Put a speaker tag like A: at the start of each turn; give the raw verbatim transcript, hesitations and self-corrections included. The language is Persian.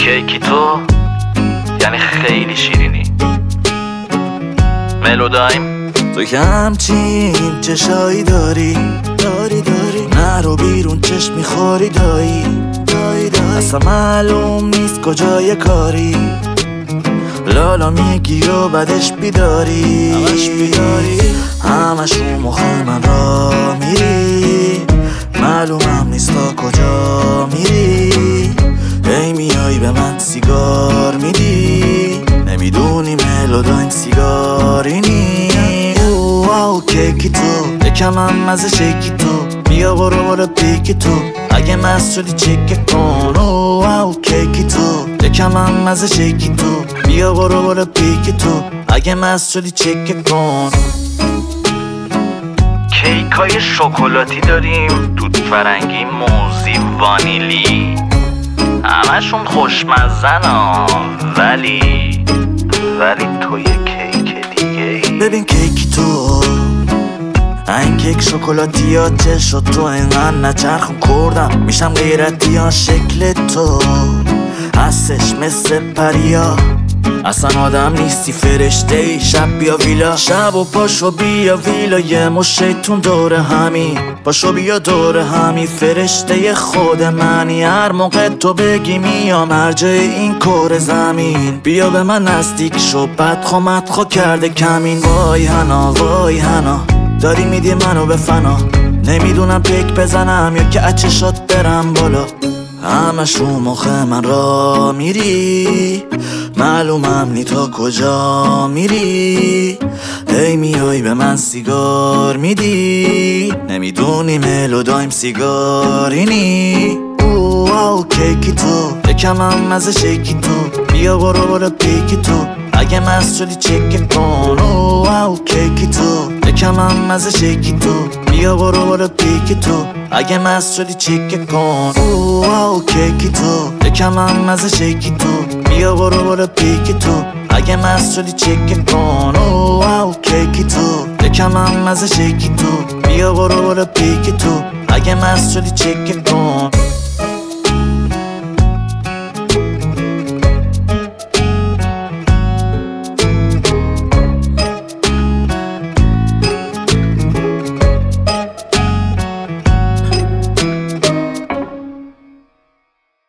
A: کیکی تو یعنی خیلی شیرینی. ملودایم
B: تو که همچین چشایی داری داری داری نرو بیرون چشم میخوری دایی دایی دایی اصلا معلوم نیست کجای کاری لالا میگی و بعدش بیداری همش بیداری همش رو مخ من را میری معلومم نیست تا کجا میری ای میای به من سیگار میدی نمیدونی ملودایم سیگارینی او او کیکی تو یکم هم مزه شیکی تو بیا برو برو پیکی تو اگه مست شدی چک کن او او کیکی تو یکم هم مزه شیکی تو بیا برو برو پیکی تو اگه مست شدی چک کن.
A: کیک های شکلاتی داریم، دود فرنگی، موزی، وانیلی، همشون خوشمزن ها، ولی ولی تو یه کیک دیگه ای.
B: ببین کیکی تو این کیک شکلاتی ها چه شد تو اینقدر نچرخون کردم میشم غیرتی ها شکل تو هستش مثل پریا اصلا آدم نیستی فرشته ای شب بیا ویلا شب و پاشو بیا ویلا یه مش شیطون دور همی پاشو بیا دور همی فرشته خود منی هر موقع تو بگی میام هر جای این کره زمین بیا به من نزدیک شو بدخو مدخو کرده کمین وای هنا وای هنا داری میدی منو به فنا نمیدونم پیک بزنم یا که اچشات برم بالا همش رو مخ من را میری معلومم نی تا کجا میری ای میای به من سیگار میدی نمیدونی ملودایم سیگارینی او او کیکی تو یکم هم مزه شیکی تو بیا برو برو پیکی تو اگه مست شدی چک کن او او کیکی تو یکم هم مزه شیکی تو بیا برو برو پیکی تو اگه مست شدی چک کن او او کیکی تو یکم هم مزه شیکی تو بیا برو برو پیکی تو اگه مست شدی چک کن او او کیکی تو یکم هم مزه شیکی تو بیا برو برو پیکی تو اگه مست شدی چک کن.